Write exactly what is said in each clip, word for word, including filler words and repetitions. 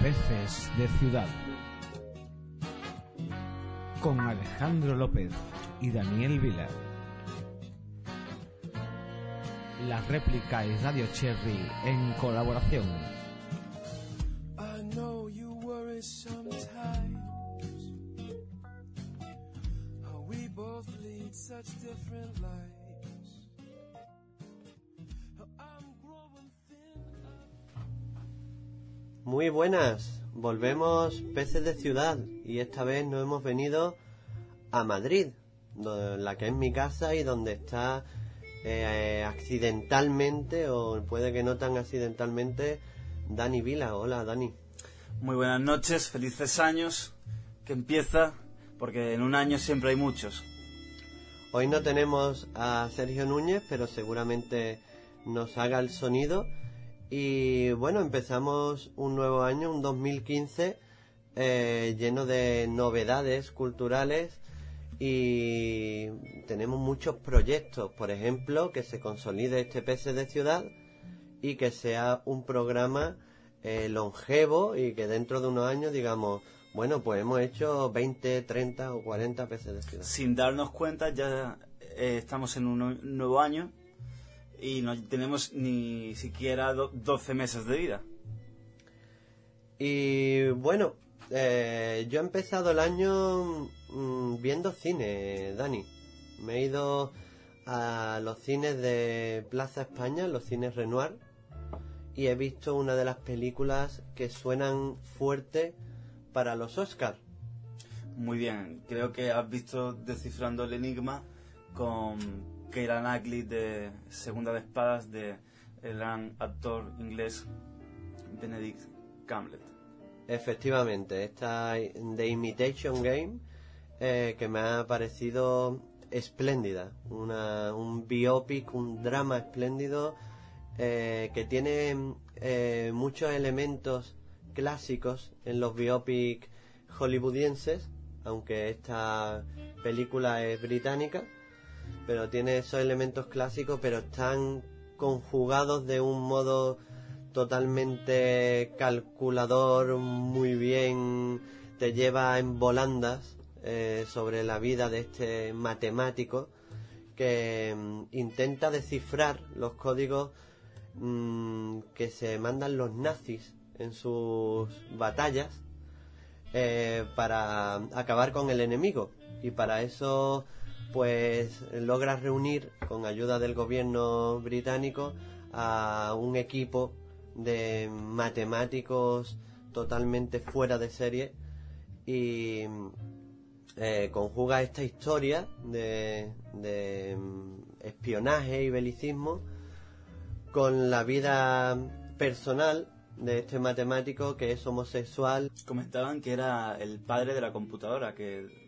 Peces de Ciudad, con Alejandro López y Daniel Vila. La Réplica y Radio Cherry en colaboración. I know you worry sometimes. We both lead such different lives. I'm growing thin. Muy buenas, volvemos Peces de Ciudad y esta vez nos hemos venido a Madrid, la que es mi casa y donde está eh, accidentalmente, o puede que no tan accidentalmente, Dani Vila. Hola, Dani. Muy buenas noches, felices años, que empieza, porque en un año siempre hay muchos. Hoy no tenemos a Sergio Núñez, pero seguramente nos haga el sonido. Y bueno, empezamos un nuevo año, un dos mil quince, eh, lleno de novedades culturales y tenemos muchos proyectos. Por ejemplo, que se consolide este Peces de Ciudad y que sea un programa eh, longevo y que dentro de unos años digamos, bueno, pues hemos hecho veinte, treinta o cuarenta Peces de Ciudad. Sin darnos cuenta ya eh, estamos en un nuevo año y no tenemos ni siquiera do- doce meses de vida. Y bueno, eh, yo he empezado el año mmm, viendo cine, Dani. Me he ido a los cines de Plaza España, los cines Renoir, y he visto una de las películas que suenan fuerte para los Oscars. Muy bien, creo que has visto Descifrando el Enigma con Keira Knightley de Segunda de Espadas de el gran actor inglés Benedict Cumberbatch. Efectivamente, esta The Imitation Game, eh, que me ha parecido espléndida, una, un biopic, un drama espléndido, eh, que tiene eh, muchos elementos clásicos en los biopics hollywoodienses, aunque esta película es británica, pero tiene esos elementos clásicos, pero están conjugados de un modo totalmente calculador, muy bien, te lleva en volandas eh, sobre la vida de este matemático que mm, intenta descifrar los códigos mm, que se mandan los nazis en sus batallas eh, para acabar con el enemigo, y para eso pues logra reunir con ayuda del gobierno británico a un equipo de matemáticos totalmente fuera de serie y eh, conjuga esta historia de, de espionaje y belicismo con la vida personal de este matemático que es homosexual. Comentaban que era el padre de la computadora, que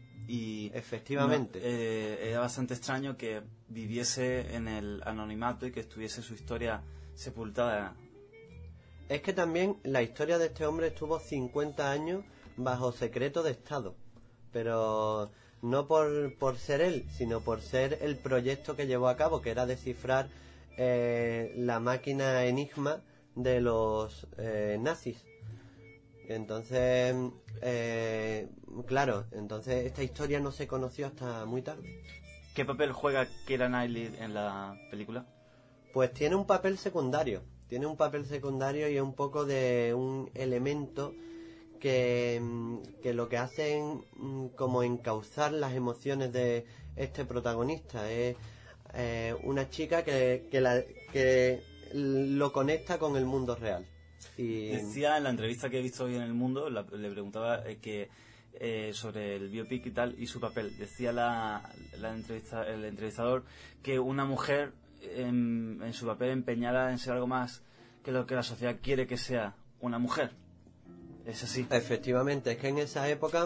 y efectivamente no, eh, era bastante extraño que viviese en el anonimato y que estuviese su historia sepultada. Es que también la historia de este hombre estuvo cincuenta años bajo secreto de Estado, pero no por, por ser él, sino por ser el proyecto que llevó a cabo, que era descifrar eh, la máquina Enigma de los eh, nazis. Entonces, eh, claro, entonces esta historia no se conoció hasta muy tarde. ¿Qué papel juega Keira Knightley en la película? Pues tiene un papel secundario. Tiene un papel secundario y es un poco de un elemento que, que lo que hace es como encauzar las emociones de este protagonista. Es eh, una chica que, que, la, que lo conecta con el mundo real. Y decía en la entrevista que he visto hoy en El Mundo, la, le preguntaba eh, que eh, sobre el biopic y tal y su papel. Decía la, la entrevista, el entrevistador que una mujer en, en su papel empeñada en ser algo más que lo que la sociedad quiere que sea una mujer. Es así. Efectivamente, es que en esa época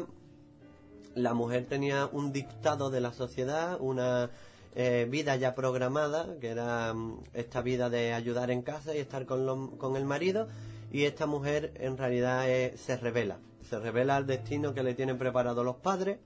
la mujer tenía un dictado de la sociedad, una eh, vida ya programada, que era um, esta vida de ayudar en casa y estar con, lo, con el marido, y esta mujer en realidad eh, se revela, se revela al destino que le tienen preparado los padres,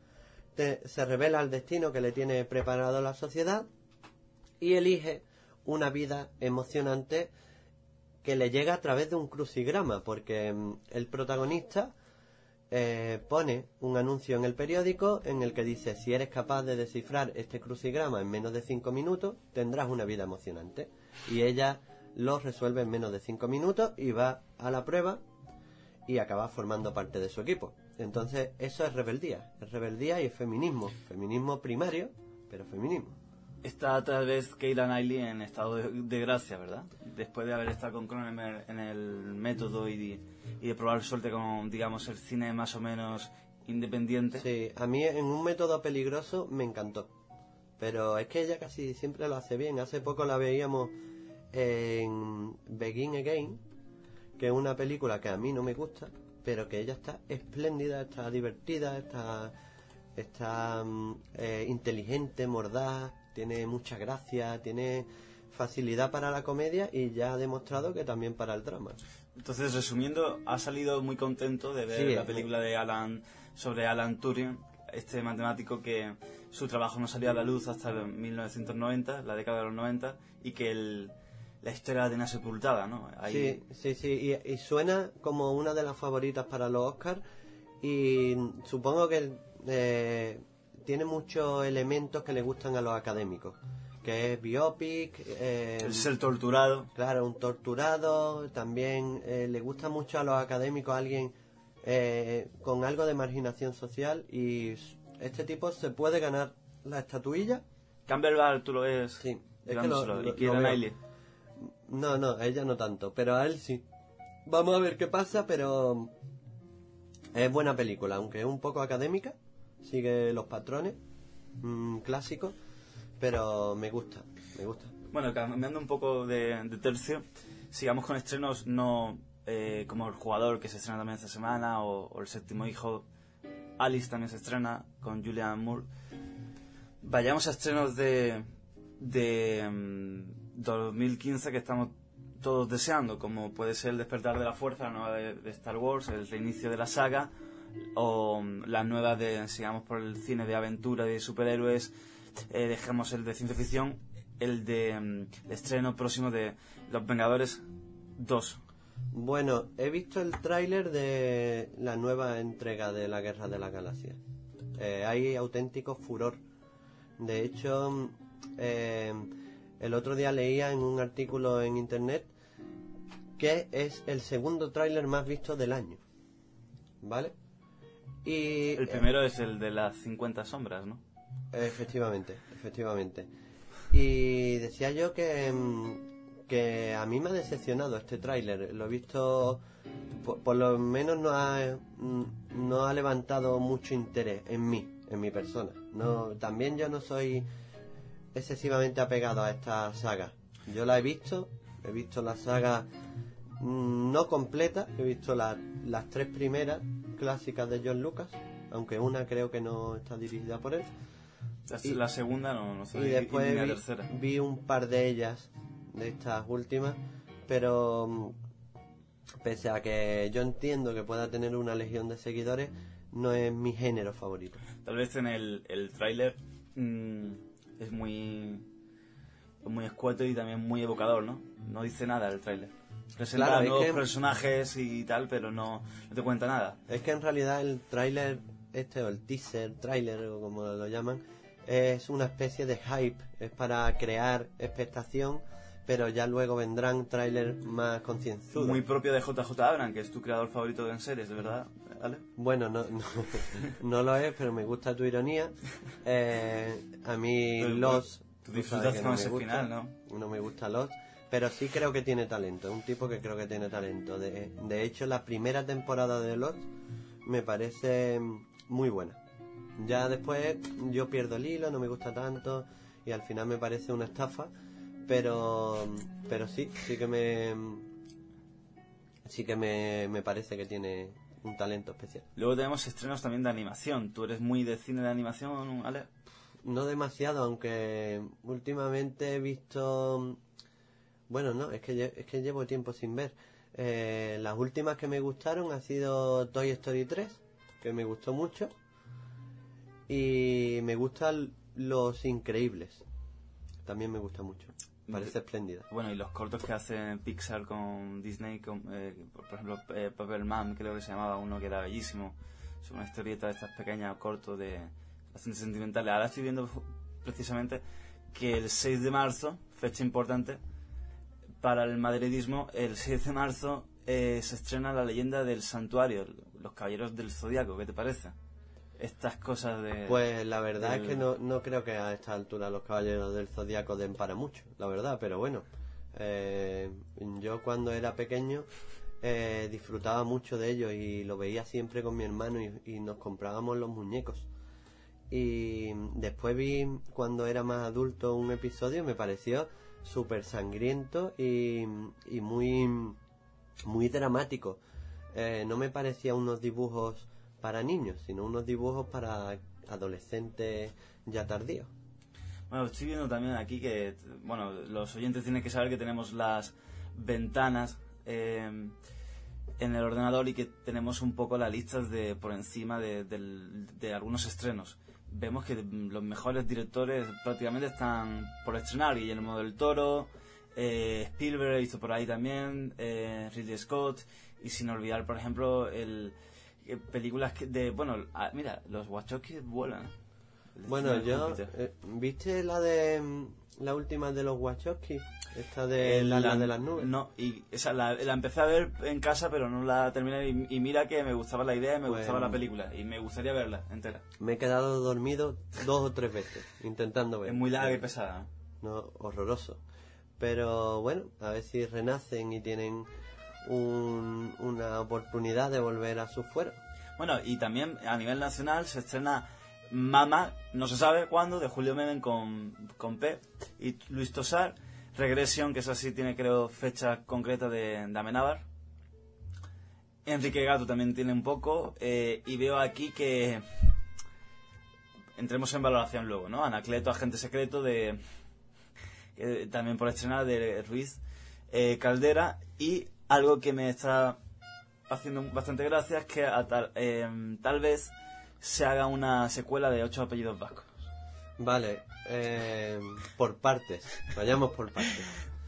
te, se revela al destino que le tiene preparado la sociedad y elige una vida emocionante que le llega a través de un crucigrama, porque mm, el protagonista eh, pone un anuncio en el periódico en el que dice: si eres capaz de descifrar este crucigrama en menos de cinco minutos, tendrás una vida emocionante. Y ella lo resuelve en menos de cinco minutos y va a la prueba y acaba formando parte de su equipo. Entonces eso es rebeldía, es rebeldía y es feminismo, feminismo primario, pero feminismo. Está tal vez Keira Knightley en estado de, de gracia, ¿verdad? Después de haber estado con Cronenberg en el método y de, y de probar suerte con, digamos, el cine más o menos independiente. Sí, a mí en Un método peligroso me encantó, pero es que ella casi siempre lo hace bien. Hace poco la veíamos en Begin Again, que es una película que a mí no me gusta, pero que ella está espléndida, está divertida, está, está eh, inteligente, mordaz, tiene mucha gracia, tiene facilidad para la comedia y ya ha demostrado que también para el drama. Entonces, resumiendo, ha salido muy contento de ver Sí, la es película de Alan sobre Alan Turing, este matemático que su trabajo no salía a la luz hasta el mil novecientos noventa, la década de los noventa, y que el, la historia la tenía sepultada, ¿no? Ahí... Sí, sí, sí, y, y suena como una de las favoritas para los Oscars y supongo que eh, tiene muchos elementos que le gustan a los académicos, que es biopic, eh, el ser torturado. claro, un torturado, también eh, le gusta mucho a los académicos alguien eh, con algo de marginación social, y este tipo se puede ganar la estatuilla. Cumberbatch, tú lo ves. Sí, es que lo, llevándoselo, lo- y Keira lo veo. Knightley. No, no, a ella no tanto, pero a él sí. Vamos a ver qué pasa, pero es buena película, aunque es un poco académica, sigue los patrones mm, clásicos, pero me gusta, me gusta. Bueno, cambiando un poco de, de tercio, sigamos con estrenos no eh, como El jugador, que se estrena también esta semana, o, o El séptimo hijo. Alice también se estrena con Julianne Moore. Vayamos a estrenos de, de um, dos mil quince que estamos todos deseando, como puede ser El despertar de la fuerza, la nueva de, de Star Wars, el reinicio de la saga, o um, las nuevas de, sigamos por el cine de aventura, de superhéroes. Eh, dejamos el de ciencia ficción, el de um, el estreno próximo de Los Vengadores dos. Bueno, he visto el tráiler de la nueva entrega de la Guerra de la Galaxia. Eh, hay auténtico furor. De hecho, eh, el otro día leía en un artículo en internet que es el segundo tráiler más visto del año, ¿vale? Y El primero es el de las cincuenta sombras, ¿no? Efectivamente, efectivamente. Y decía yo que, mm, que a mí me ha decepcionado este tráiler. Lo he visto, por, por lo menos no ha, mm, no ha levantado mucho interés en mí, en mi persona. No, también yo no soy excesivamente apegado a esta saga. Yo la he visto, he visto la saga mm, no completa, he visto la- las tres primeras clásicas de John Lucas, aunque una creo que no está dirigida por él. La, Y- la segunda no, no sé, Y después la vi, tercera. vi un par de ellas, de estas últimas, pero mm, pese a que yo entiendo que pueda tener una legión de seguidores, no es mi género favorito. Tal vez en el, el tráiler mm, es muy muy escueto y también muy evocador, ¿no? No dice nada el tráiler. Presenta Claro, es nuevos que- personajes y tal, pero no, no te cuenta nada. Es que en realidad el tráiler este, o el teaser, tráiler o como lo llaman, es una especie de hype, es para crear expectación, pero ya luego vendrán tráilers más concienzudos. Muy propio de J J Abrams, que es tu creador favorito en series, de verdad, ¿vale? Bueno, no, no, no lo es, pero me gusta tu ironía. Eh, a mí Pero, Lost... tú tú disfrutas sabes que con me ese gusta, final, ¿no? No me gusta Lost, pero sí creo que tiene talento. Es un tipo que creo que tiene talento. De, de hecho, la primera temporada de Lost me parece muy buena. Ya después yo pierdo el hilo, no me gusta tanto y al final me parece una estafa, pero pero sí, sí que me sí que me, me parece que tiene un talento especial. Luego tenemos estrenos también de animación. ¿Tú eres muy de cine de animación, Ale? No demasiado, aunque últimamente he visto... Bueno, no, es que, lle- es que llevo tiempo sin ver. Eh, las últimas que me gustaron ha sido Toy Story tres, que me gustó mucho. Y me gustan Los Increíbles. También me gusta mucho. parece espléndida. Bueno, y los cortos que hacen Pixar con Disney, con, eh, por, por ejemplo, eh, Paperman, creo que se llamaba, uno que era bellísimo. Es una historieta de estas pequeñas, cortos, de bastante sentimentales. Ahora estoy viendo precisamente que el seis de marzo, fecha importante para el madridismo, el seis de marzo eh, se estrena La leyenda del santuario, Los caballeros del zodiaco. ¿Qué te parece? Estas cosas de... Pues la verdad del... es que no, no creo que a esta altura los caballeros del zodiaco den para mucho, la verdad, pero bueno, eh, yo cuando era pequeño eh, disfrutaba mucho de ellos y lo veía siempre con mi hermano y, y nos comprábamos los muñecos. Y después vi cuando era más adulto un episodio, me pareció súper sangriento y, y muy, muy dramático. Eh, no me parecía unos dibujos para niños, sino unos dibujos para adolescentes ya tardíos. Bueno, estoy viendo también aquí que, bueno, los oyentes tienen que saber que tenemos las ventanas eh, en el ordenador y que tenemos un poco las listas de por encima de, de, de algunos estrenos. Vemos que los mejores directores prácticamente están por estrenar: Guillermo del Toro, eh, Spielberg, he visto por ahí también, eh, Ridley Scott, y sin olvidar, por ejemplo, el eh, películas que de, bueno, ah, mira, los Wachowski vuelan. ¿eh? Bueno, yo, eh, ¿viste la de la última de los Wachowski? Esta de El- la, la de las nubes. No, y esa la, la empecé a ver en casa, pero no la terminé. Y, y mira que me gustaba la idea y me Pues- gustaba la película. Y me gustaría verla entera. Me he quedado dormido dos o tres veces intentando ver. Es muy larga y pesada. ¿no? No, horroroso. Pero bueno, a ver si renacen y tienen un- una oportunidad de volver a sus fueros. Bueno, y también a nivel nacional se estrena Mama, no se sabe cuándo, de Julio Medem con, con P. Y Luis Tosar, Regression, que es así, tiene creo fecha concreta de, de Amenábar. Enrique Gato también tiene un poco. eh, y veo aquí que... Entremos en valoración luego, ¿no? Anacleto, Agente Secreto, de... eh, también por estrenar, de Ruiz eh, Caldera. Y algo que me está haciendo bastante gracia es que a tal, eh, tal vez se haga una secuela de Ocho apellidos vascos. Vale, eh, por partes, vayamos por partes.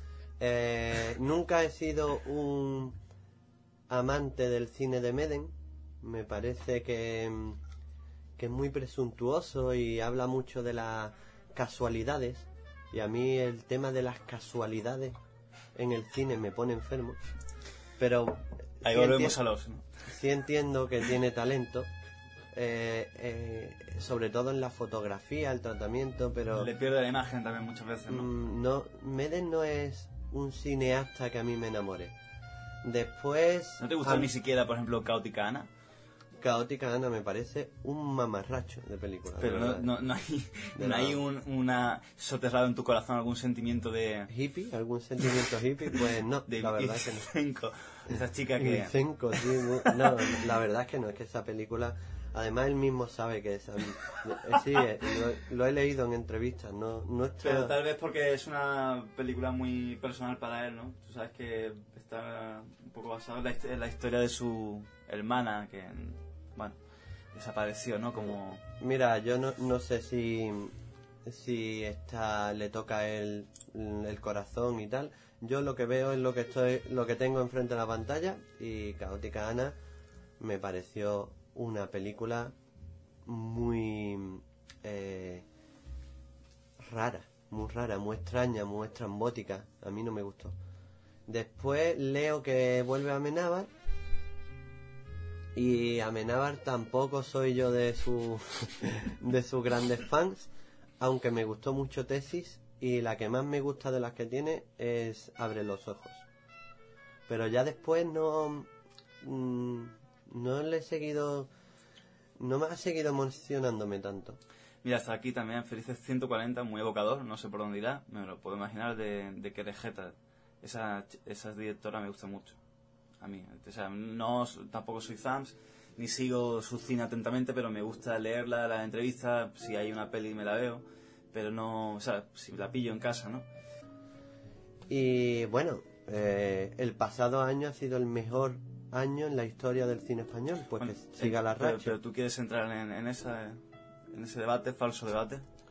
Eh, nunca he sido un amante del cine de Medem. Me parece que, que es muy presuntuoso y habla mucho de las casualidades. Y a mí el tema de las casualidades en el cine me pone enfermo. Pero Ahí sí volvemos enti- a los... ¿no? sí entiendo que tiene talento. Eh, eh, sobre todo en la fotografía, el tratamiento, pero Le pierde la imagen también muchas veces, ¿no? mm, no, Medem no es un cineasta que a mí me enamore. Después, ¿No te gusta a- ni siquiera, por ejemplo, Caótica Ana? Caótica Ana me parece un mamarracho de película. de Pero no, verdad. no, no hay, De no hay nada. un, una soterrado en tu corazón algún sentimiento de... ¿Hippie? ¿Algún sentimiento hippie? Pues no, de la verdad es que no. Vicenco, esa chica que... Vicenco, sí, mu- no, la verdad es que no, es que esa película, además él mismo sabe que esa, eh, sí, eh, lo, lo he leído en entrevistas, no, no está- Pero tal vez porque es una película muy personal para él, ¿no? Tú sabes que está un poco basado en la, hist- en la historia de su hermana, que, bueno, desapareció, ¿no? Como... Mira, yo no, no sé si, si esta le toca el, el corazón y tal. Yo lo que veo es lo que estoy, lo que tengo enfrente de la pantalla, y Caótica Ana me pareció una película muy eh, rara, muy rara, muy extraña, muy estrambótica. A mí no me gustó. Después leo que vuelve a Amenábar. Y Amenábar tampoco soy yo de su de sus grandes fans, aunque me gustó mucho Tesis, y la que más me gusta de las que tiene es Abre los ojos. Pero ya después no mm, no le he seguido, no me ha seguido emocionándome tanto. Mira, hasta aquí también Felices ciento cuarenta, muy evocador, no sé por dónde irá, me lo puedo imaginar, de, de Querejeta. Esa, esa directora me gusta mucho, a mí. O sea, no, tampoco soy fans, ni sigo su cine atentamente, pero me gusta leerla, las entrevistas, si hay una peli me la veo, pero no, o sea, si la pillo en casa, ¿no? Y bueno, eh, el pasado año ha sido el mejor año en la historia del cine español, pues Bueno, que siga eh, la pero, racha. pero tú quieres entrar en, en, esa, en ese debate, falso debate.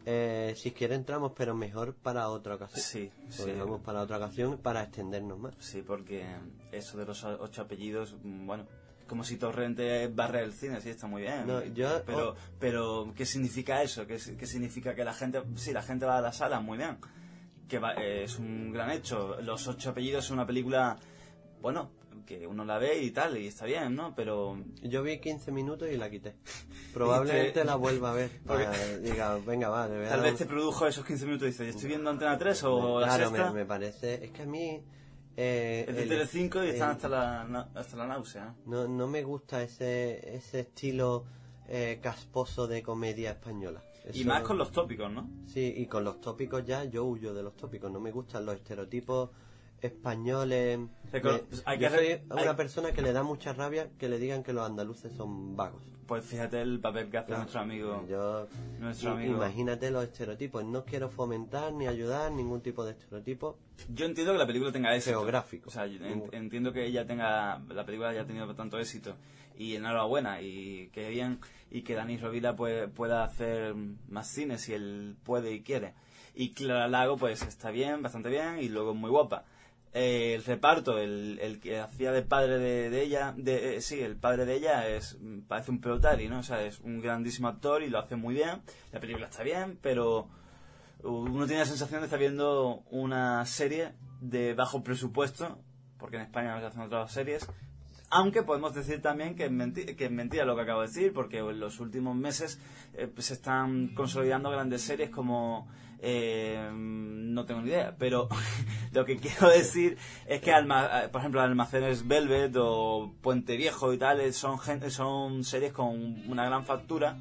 Eh, si quiere entramos, pero mejor para otra ocasión. Sí, Lo sí. dejamos para otra ocasión para extendernos más. Sí, porque eso de los ocho apellidos, bueno, como si Torrente barre el cine, sí, está muy bien. No, yo- pero, oh. pero, ¿qué significa eso? ¿Qué, qué significa que la gente, sí, la gente va a la sala, muy bien, que va- eh, es un gran hecho. Los ocho apellidos es una película, bueno, que uno la ve y tal, y está bien, ¿no? Pero Yo vi quince minutos y la quité. Probablemente te- la vuelva a ver. Porque- Para, diga, venga, va, de verdad. tal vez te produjo esos quince minutos y dices, ¿estoy viendo Antena tres o la Claro, Sexta? me, me parece. Es que a mí. Eh, Es de el- Telecinco y están el- hasta la, na- hasta la náusea. No, no me gusta ese, ese estilo eh, casposo de comedia española. Y Eso- más con los tópicos, ¿no? Sí, y con los tópicos ya yo huyo de los tópicos. No me gustan los estereotipos españoles. Recor- Me- hay yo que soy re- una hay- persona que le da mucha rabia que le digan que los andaluces son vagos. Pues fíjate el papel que hace nuestro amigo. Yo, Nuestro i- amigo. Imagínate los estereotipos. No quiero fomentar ni ayudar ningún tipo de estereotipo Yo entiendo que la película tenga éxito. geográfico. O sea, yo en- entiendo que ella tenga, la película haya tenido tanto éxito. Y enhorabuena, y que bien, y que Dani Rovira puede, pueda hacer más cine si él puede y quiere. Y Clara Lago, pues está bien, bastante bien, y luego muy guapa. Eh, el reparto, el, el que hacía de padre de, de ella, de, eh, sí, el padre de ella es parece un pelotari, ¿no? O sea, es un grandísimo actor y lo hace muy bien. La película está bien, pero uno tiene la sensación de estar viendo una serie de bajo presupuesto, porque en España no se hacen otras series, aunque podemos decir también que es, menti- que es mentira lo que acabo de decir, porque en los últimos meses eh, se están consolidando grandes series como... eh, no tengo ni idea, pero lo que quiero decir es que, alma- por ejemplo, Almacenes Velvet o Puente Viejo y tal, eh, son, gen- son series con una gran factura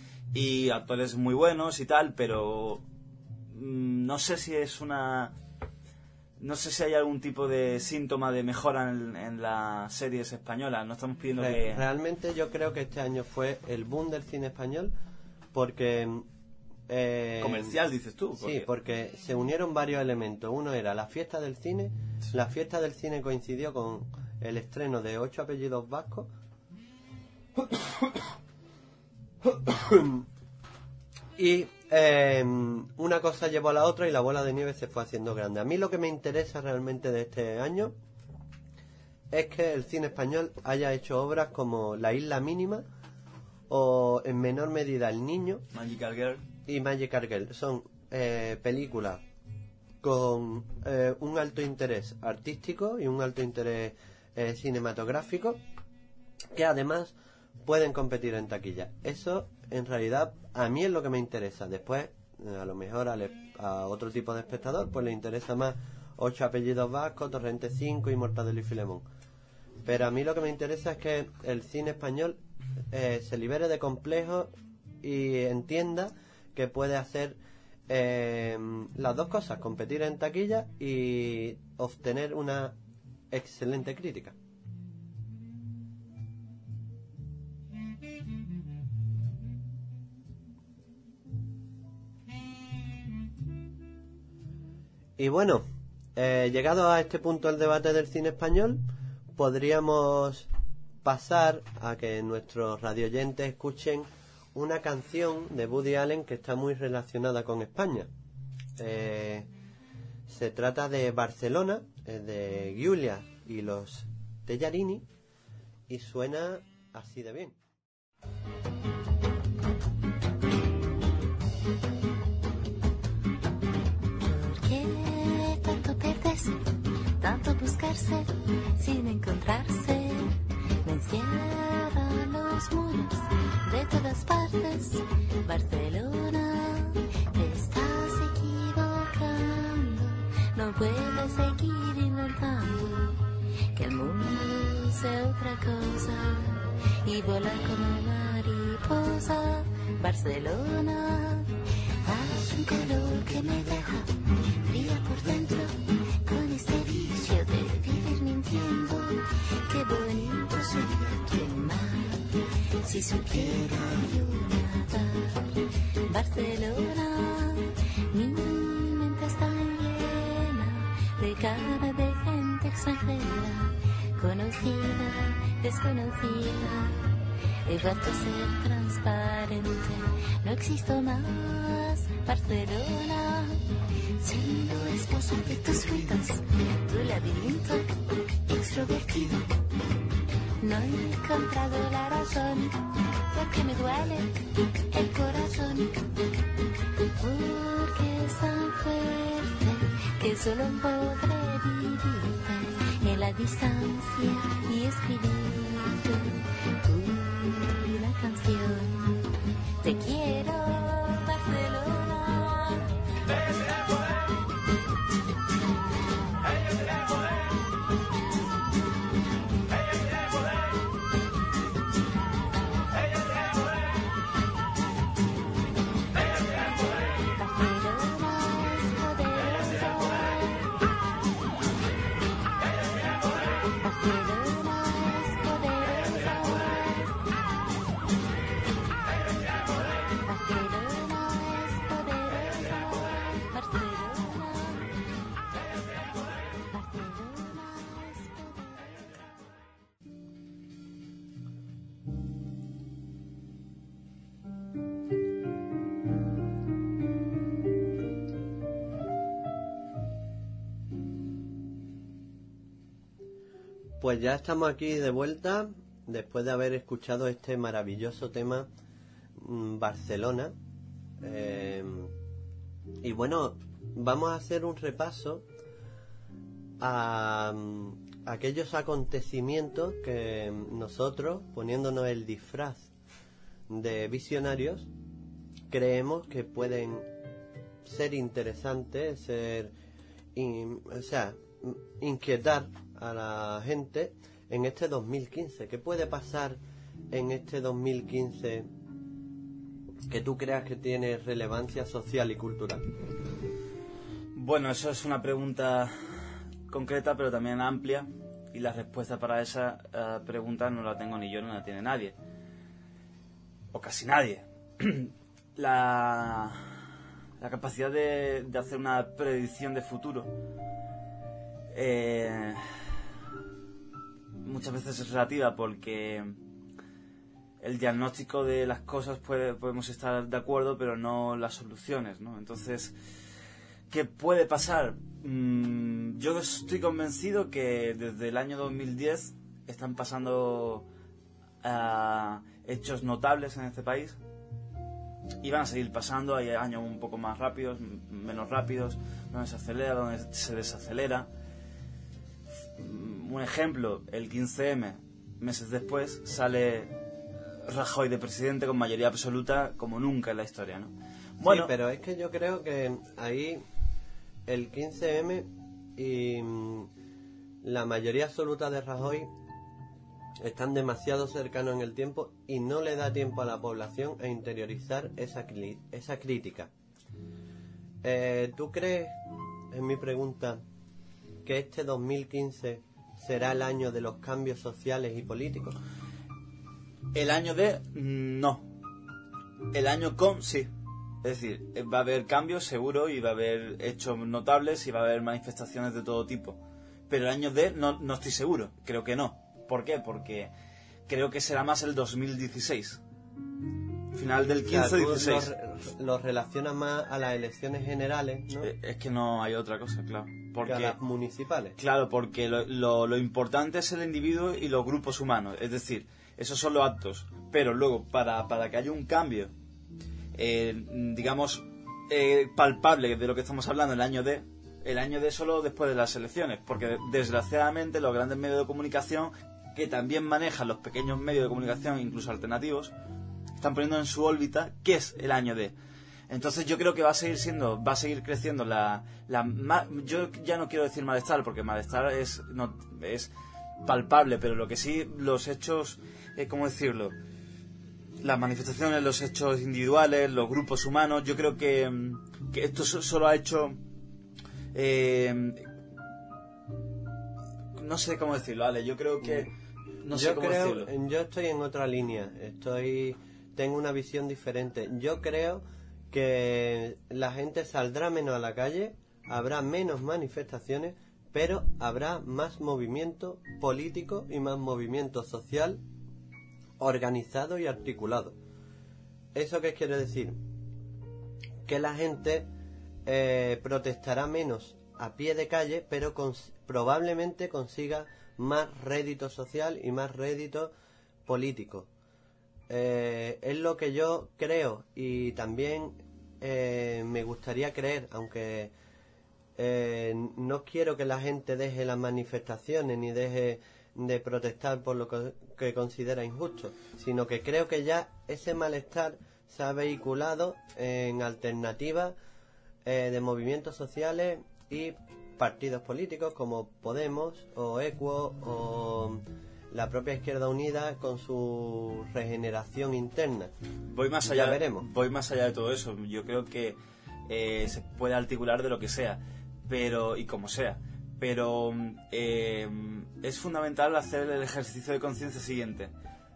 y actores muy buenos y tal, pero mm, no sé si es una... No sé si hay algún tipo de síntoma de mejora en, en las series españolas. No estamos pidiendo Re- que... Realmente yo creo que este año fue el boom del cine español porque... eh, Comercial, dices tú. Sí, porque se unieron varios elementos. Uno era la fiesta del cine. La fiesta del cine coincidió con el estreno de Ocho apellidos vascos. Y eh, una cosa llevó a la otra y la bola de nieve se fue haciendo grande. A mí lo que me interesa realmente de este año es que el cine español haya hecho obras como La Isla Mínima o en menor medida El Niño Magical Girl. y Magical Girl. Son eh, películas con eh, un alto interés artístico y un alto interés eh, cinematográfico que además pueden competir en taquilla. Eso en realidad a mí es lo que me interesa. Después eh, a lo mejor al e- a otro tipo de espectador pues le interesa más Ocho apellidos vascos, Torrente cinco y Mortadelo y Filemón. Pero a mí lo que me interesa es que el cine español eh, se libere de complejos y entienda que puede hacer eh, las dos cosas, competir en taquilla y obtener una excelente crítica. Y bueno, eh, llegado a este punto del debate del cine español, podríamos pasar a que nuestros radioyentes escuchen una canción de Woody Allen que está muy relacionada con España. Eh, se trata de Barcelona, eh, de Giulia y los Tellarini, y suena así de bien. ¿Por qué tanto perderse, tanto buscarse sin encontrarse? Me encierran los muros de todas partes. Barcelona, te estás equivocando. No puedes seguir inventando que el mundo sea otra cosa y volar como mariposa. Barcelona, hace un calor que me deja fría por dentro con este vicio de vivir mintiendo. Qué bonito sería tu mar si supiera yo nadar. Barcelona, mi mente está llena de cara de gente extranjera, conocida, desconocida. he vuelto a ser transparente. No existo más, Barcelona, siendo esposa de tus ruidos, tu laberinto extrovertido. No he encontrado la razón, porque me duele el corazón, porque es tan fuerte que solo podré vivirte en la distancia y escribirte una canción. Te quiero, Barcelona. Pues ya estamos aquí de vuelta, después de haber escuchado este maravilloso tema, mmm, Barcelona. Eh, y bueno, vamos a hacer un repaso a, a aquellos acontecimientos que nosotros, poniéndonos el disfraz de visionarios, creemos que pueden ser interesantes, ser, in, o sea, inquietar a la gente en este dos mil quince. ¿Qué puede pasar en este dos mil quince que tú creas que tiene relevancia social y cultural? Bueno, eso es una pregunta concreta pero también amplia, y la respuesta para esa uh, pregunta no la tengo ni yo, no la tiene nadie, o casi nadie. la, la capacidad de, de hacer una predicción de futuro eh, muchas veces es relativa, porque el diagnóstico de las cosas puede, podemos estar de acuerdo, pero no las soluciones, ¿no? Entonces, ¿qué puede pasar? Mm, yo estoy convencido que desde el año dos mil diez están pasando uh, hechos notables en este país, y van a seguir pasando. Hay años un poco más rápidos, menos rápidos, donde se acelera, donde se desacelera. Un ejemplo, el quince eme, meses después, sale Rajoy de presidente con mayoría absoluta como nunca en la historia, ¿no? Bueno, sí, pero es que yo creo que ahí el quince eme y la mayoría absoluta de Rajoy están demasiado cercanos en el tiempo y no le da tiempo a la población a interiorizar esa, esa crítica. Eh, ¿Tú crees, es mi pregunta, que este dos mil quince será el año de los cambios sociales y políticos? El año de... no. El año con... sí. Es decir, va a haber cambios seguro, y va a haber hechos notables, y va a haber manifestaciones de todo tipo. Pero el año de... no, no estoy seguro. Creo que no. ¿Por qué? Porque creo que será más el dos mil dieciséis. Final del quince dieciséis. Lo, lo relacionas más a las elecciones generales, ¿no? Es que no hay otra cosa, claro. Porque, que a las municipales. Claro, porque lo, lo, lo importante es el individuo y los grupos humanos. Es decir, esos son los actos. Pero luego, para, para que haya un cambio, eh, digamos, eh, palpable de lo que estamos hablando, el año de... el año de solo después de las elecciones. Porque, desgraciadamente, los grandes medios de comunicación, que también manejan los pequeños medios de comunicación, incluso alternativos, están poniendo en su órbita qué es el año de. Entonces yo creo que va a seguir siendo, va a seguir creciendo la, la ma, yo ya no quiero decir malestar, porque malestar es no es palpable, pero lo que sí, los hechos, eh, ¿cómo decirlo? Las manifestaciones, los hechos individuales, los grupos humanos, yo creo que, que esto solo ha hecho, eh, no sé cómo decirlo, Ale, yo creo que, no sé yo cómo creo, decirlo. Yo estoy en otra línea, estoy, tengo una visión diferente. Yo creo que la gente saldrá menos a la calle, habrá menos manifestaciones, pero habrá más movimiento político y más movimiento social organizado y articulado. ¿Eso qué quiere decir? Que la gente eh, protestará menos a pie de calle, pero cons- probablemente consiga más rédito social y más rédito político. Eh, es lo que yo creo, y también eh, me gustaría creer, aunque eh, no quiero que la gente deje las manifestaciones ni deje de protestar por lo que, que considera injusto, sino que creo que ya ese malestar se ha vehiculado en alternativas eh, de movimientos sociales y partidos políticos como Podemos o Equo o la propia Izquierda Unida con su regeneración interna. Voy más Ya allá, veremos. voy más allá de todo eso. Yo creo que eh, se puede articular de lo que sea, pero y como sea. Pero eh, es fundamental hacer el ejercicio de conciencia siguiente.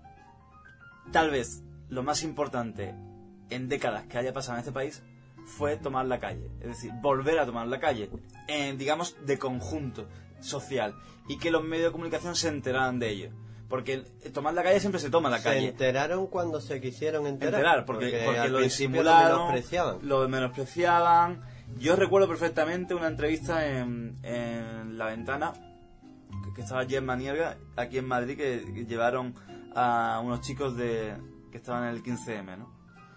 Tal vez lo más importante en décadas que haya pasado en este país fue tomar la calle, es decir, volver a tomar la calle, en, digamos, de conjunto social, y que los medios de comunicación se enteraran de ello. Porque tomar la calle siempre se toma la calle. Se enteraron cuando se quisieron enterar. Enterar, porque, porque al lo principio disimularon, lo menospreciaban. lo menospreciaban. Yo recuerdo perfectamente una entrevista en, en La Ventana, que, que estaba Gemma Nierga, aquí en Madrid, que, que llevaron a unos chicos de que estaban en el quince eme, ¿no?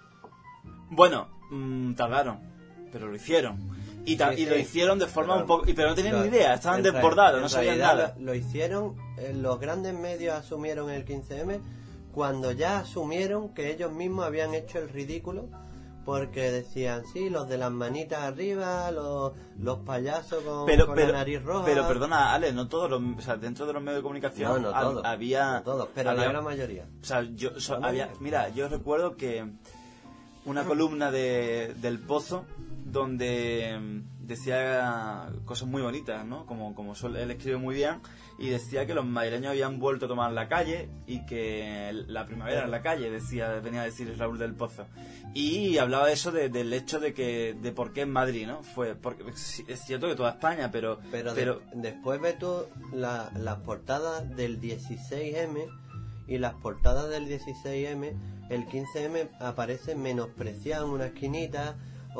Bueno, mmm, tardaron, pero lo hicieron. Y, ta- Sí, y lo sí. hicieron de forma Pero- un poco... y- Pero no tenían Lo- ni idea, estaban en rea- desbordados, en no sabían realidad nada. Lo, lo hicieron, eh, los grandes medios asumieron el quince eme cuando ya asumieron que ellos mismos habían hecho el ridículo, porque decían, sí, los de las manitas arriba, los, los payasos con, Pero, con pero, la nariz roja. pero perdona, Ale, no todos los... O sea, dentro de los medios de comunicación No, no hab- todos, había... no todos, pero había- la gran mayoría. O sea, yo so- La había, mayoría. mira, yo recuerdo que una columna de del Pozo donde mm, decía cosas muy bonitas, ¿no? Como como suele- él escribe muy bien, y decía que los madrileños habían vuelto a tomar la calle y que la primavera en la calle, decía, venía a decir Raúl del Pozo. Y hablaba de eso, de- del hecho de que de por qué en Madrid, ¿no? Fue porque es cierto que toda España, pero Pero, de- pero después ves tú la- las portadas del dieciséis eme y las portadas del dieciséis eme, el quince eme aparece menospreciado en una esquinita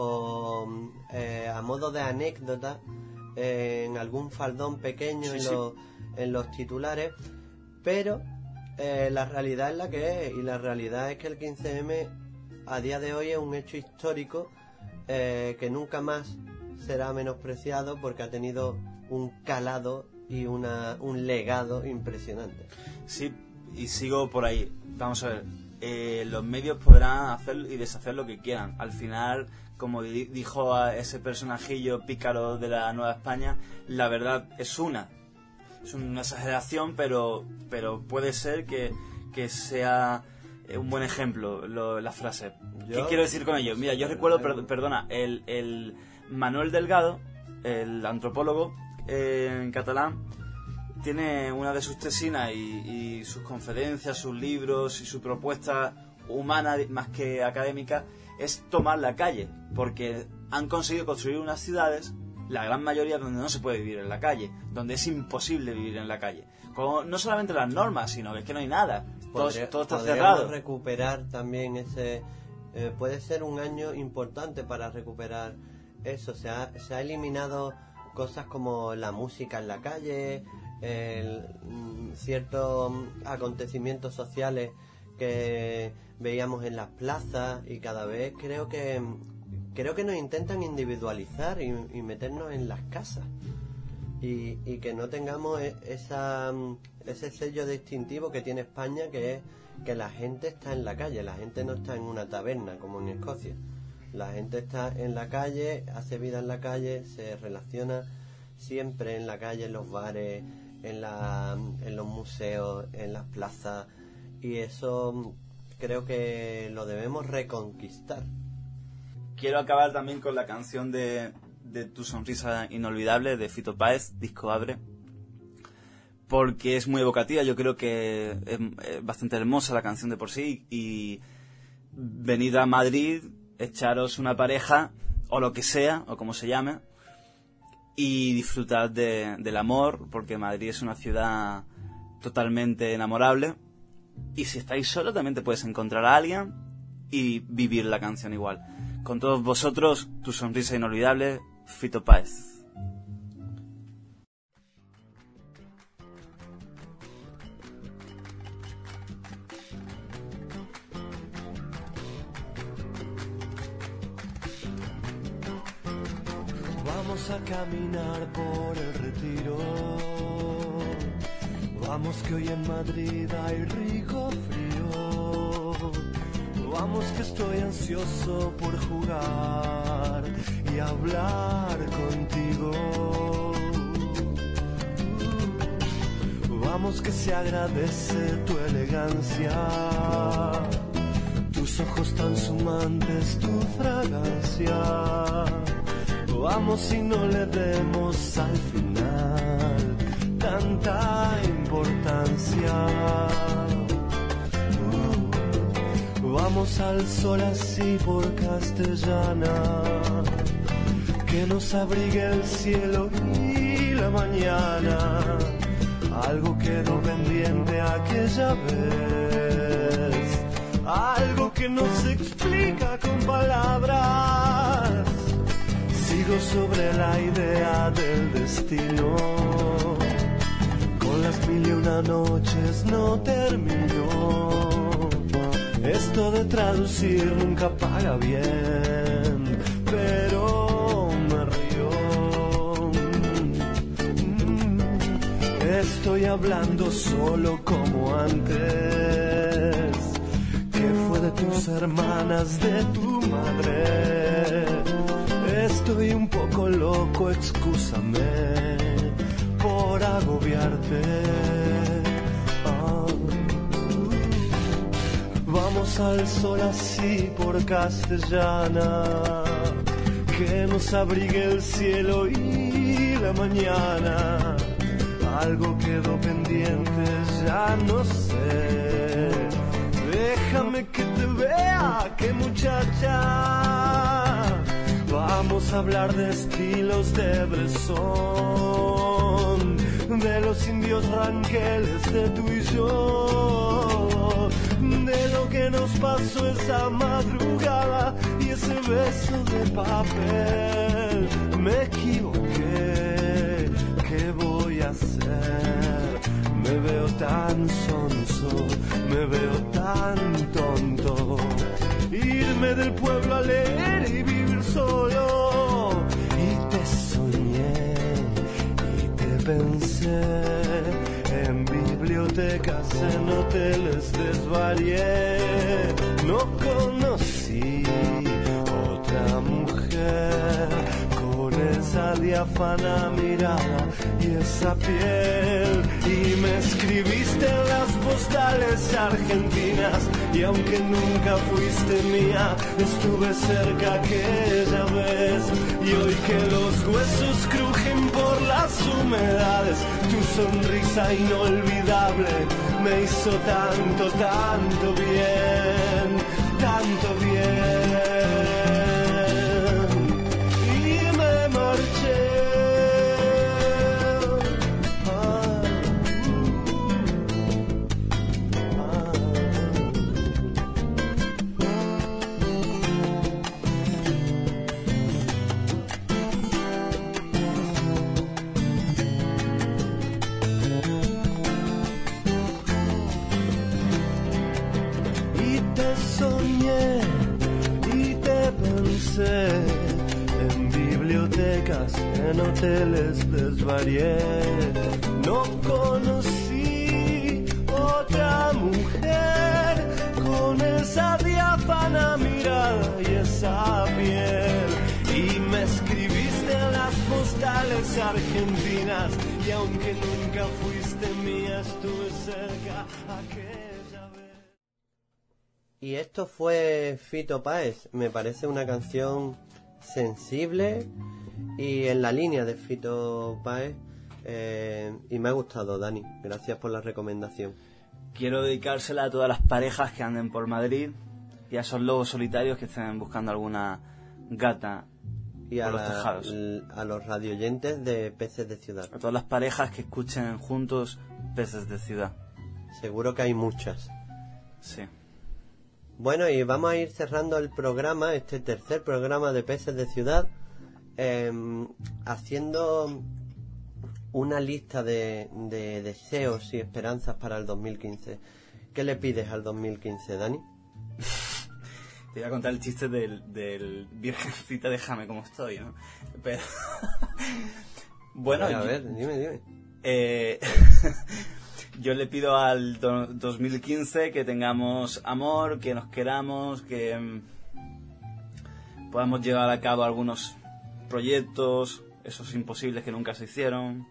o eh, a modo de anécdota eh, en algún faldón pequeño Sí, en, sí. Los, en los titulares, pero eh, la realidad es la que es, y la realidad es que el quince eme a día de hoy es un hecho histórico eh, que nunca más será menospreciado porque ha tenido un calado y una, un legado impresionante. sí, y sigo por ahí. Vamos a ver, eh, los medios podrán hacer y deshacer lo que quieran. Al final, como di- dijo a ese personajillo pícaro de la Nueva España, la verdad es una. Es una exageración, pero pero puede ser que, que sea eh, un buen ejemplo lo- la frase. Yo- ¿Qué quiero decir con ello? Mira, yo recuerdo, per- perdona, el, el Manuel Delgado, el antropólogo eh, en catalán, tiene una de sus tesinas y, y sus conferencias, sus libros y su propuesta humana más que académica es tomar la calle, porque han conseguido construir unas ciudades, la gran mayoría donde no se puede vivir en la calle, donde es imposible vivir en la calle. Con, no solamente las normas, sino que es que no hay nada, todo, Podría- todo está podríamos cerrado. recuperar también ese... eh, puede ser un año importante para recuperar eso. Se ha, se ha eliminado cosas como la música en la calle, el, mm, ciertos mm, acontecimientos sociales que veíamos en las plazas, y cada vez creo que creo que nos intentan individualizar y, y meternos en las casas, y, y que no tengamos e- esa mm, ese sello distintivo que tiene España, que es que la gente está en la calle, la gente no está en una taberna como en Escocia. La gente está en la calle, hace vida en la calle, se relaciona siempre en la calle, en los bares, en, la, en los museos, en las plazas, y eso mm, creo que lo debemos reconquistar. Quiero acabar también con la canción de, de Tu sonrisa inolvidable, de Fito Páez, disco Abre, porque es muy evocativa. Yo creo que es, es bastante hermosa la canción de por sí, y venid a Madrid, echaros una pareja, o lo que sea, o como se llame, y disfrutad de, del amor, porque Madrid es una ciudad totalmente enamorable, y si estáis solo también te puedes encontrar a alguien y vivir la canción igual. Con todos vosotros, Tu sonrisa inolvidable, Fito Páez. Vamos a caminar por el Retiro. Vamos que hoy en Madrid hay rico frío. Vamos que estoy ansioso por jugar y hablar contigo. Vamos que se agradece tu elegancia, tus ojos tan sumantes, tu fragancia. Vamos y no le demos al final tanta importancia. Uh, vamos al sol así por Castellana, que nos abrigue el cielo y la mañana. Algo quedó pendiente aquella vez, algo que no se explica con palabras. Sigo sobre la idea del destino, con las mil y una noches no terminó. Esto de traducir nunca paga bien, pero me río. Estoy hablando solo como antes, que fue de tus hermanas, de tu madre. Estoy un poco loco, excúsame por agobiarte. Oh. Vamos al sol así por Castellana, que nos abrigue el cielo y la mañana. Algo quedó pendiente, ya no sé. Déjame que te vea, que muchacha. Vamos a hablar de estilos de Bresson, de los indios ranqueles de tú y yo, de lo que nos pasó esa madrugada y ese beso de papel. Me equivoqué, ¿qué voy a hacer? Me veo tan sonso, me veo tan tonto. Irme del pueblo a leer y vivir solo. Y te soñé y te pensé, en bibliotecas, en hoteles desvarié. No conocí otra mujer con esa diáfana mirada y esa piel. Y me escribiste en las postales argentinas, y aunque nunca fuiste mía, estuve cerca aquella vez. Y hoy que los huesos crujen por las humedades, tu sonrisa inolvidable me hizo tanto, tanto bien, tanto bien. Y me marché. En bibliotecas, en hoteles desvarié. No conocí otra mujer con esa diáfana mirada y esa piel. Y me escribiste en las postales argentinas, y aunque nunca fuiste mía, estuve cerca aquella vez. Y esto fue Fito Páez. Me parece una canción sensible y en la línea de Fito Páez. Eh, y me ha gustado, Dani. Gracias por la recomendación. Quiero dedicársela a todas las parejas que anden por Madrid y a esos lobos solitarios que estén buscando alguna gata y a, por los la, tejados. a los radioyentes de Peces de Ciudad. A todas las parejas que escuchen juntos Peces de Ciudad. Seguro que hay muchas. Sí. Bueno, y vamos a ir cerrando el programa, este tercer programa de Peces de Ciudad, eh, haciendo una lista de, de deseos y esperanzas para el dos mil quince. ¿Qué le pides al dos mil quince, Dani? Te voy a contar el chiste del, del Virgencita, déjame como estoy, ¿no? Pero... bueno, a yo, ver, dime, dime. Eh, yo le pido al do, dos mil quince que tengamos amor, que nos queramos, que mm, podamos llevar a cabo algunos proyectos, esos imposibles que nunca se hicieron.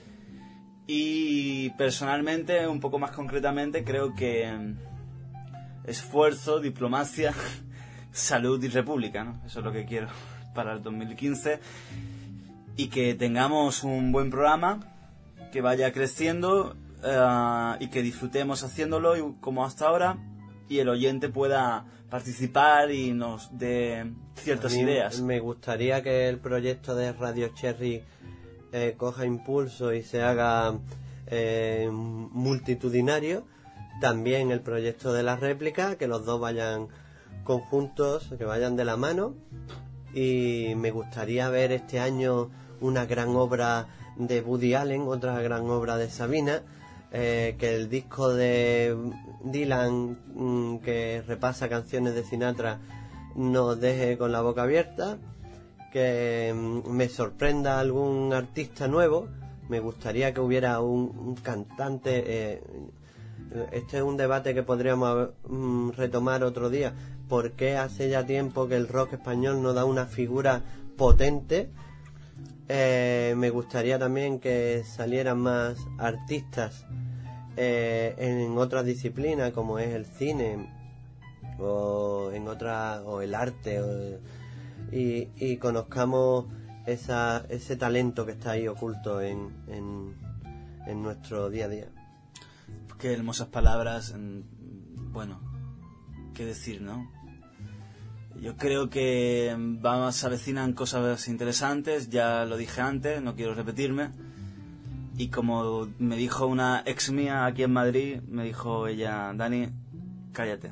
Y personalmente, un poco más concretamente, creo que mm, esfuerzo, diplomacia, salud y república, ¿no? Eso es lo que quiero para el dos mil quince. Y que tengamos un buen programa, que vaya creciendo uh, y que disfrutemos haciéndolo y, como hasta ahora, y el oyente pueda participar y nos dé ciertas A mí ideas. Me gustaría que el proyecto de Radio Cherry eh, coja impulso y se haga eh, multitudinario. También el proyecto de la réplica, que los dos vayan conjuntos, que vayan de la mano. Y me gustaría ver este año una gran obra de Woody Allen, otra gran obra de Sabina, eh, que el disco de Dylan, mmm, que repasa canciones de Sinatra, nos deje con la boca abierta, que mmm, me sorprenda algún artista nuevo. Me gustaría que hubiera un, un cantante. Eh, este es un debate que podríamos mmm, retomar otro día. ¿Por qué hace ya tiempo que el rock español no da una figura potente? Eh, me gustaría también que salieran más artistas eh, en otras disciplinas, como es el cine o en otra, o el arte, o, y, y conozcamos esa, ese talento que está ahí oculto en, en, en nuestro día a día. Qué hermosas palabras. Bueno, qué decir, ¿no? Yo creo que vamos, se avecinan cosas interesantes, ya lo dije antes, no quiero repetirme. Y como me dijo una ex mía aquí en Madrid, me dijo ella, Dani, cállate.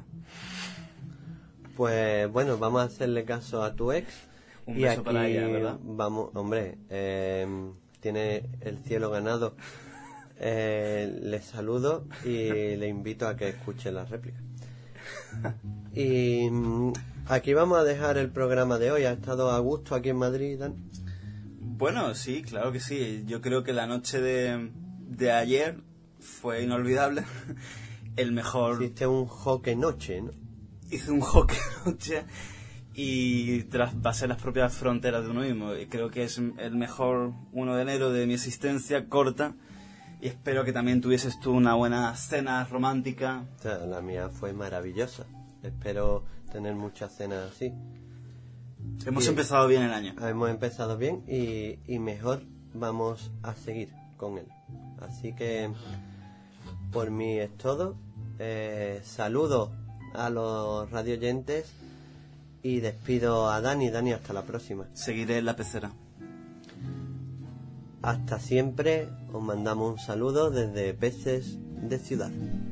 Pues bueno, vamos a hacerle caso a tu ex. Un y beso aquí para ella, ¿verdad? Vamos, hombre, eh, tiene el cielo ganado. Eh, le saludo y le invito a que escuche la réplica. Y aquí vamos a dejar el programa de hoy. ¿Ha estado a gusto aquí en Madrid, Dan? Bueno, sí, claro que sí. Yo creo que la noche de, de ayer fue inolvidable. El mejor... Hiciste un joque noche, ¿no? Hice un joque noche y traspasé las propias fronteras de uno mismo. Y creo que es el mejor uno de enero de mi existencia corta. Y espero que también tuvieses tú una buena cena romántica. O sea, la mía fue maravillosa. Espero tener muchas cenas así. Hemos Bien. empezado bien el año. Hemos empezado bien y, y mejor vamos a seguir con él. Así que por mí es todo. Eh, saludo a los radioyentes y despido a Dani. Dani, hasta la próxima. Seguiré en la pecera. Hasta siempre, os mandamos un saludo desde Peces de Ciudad.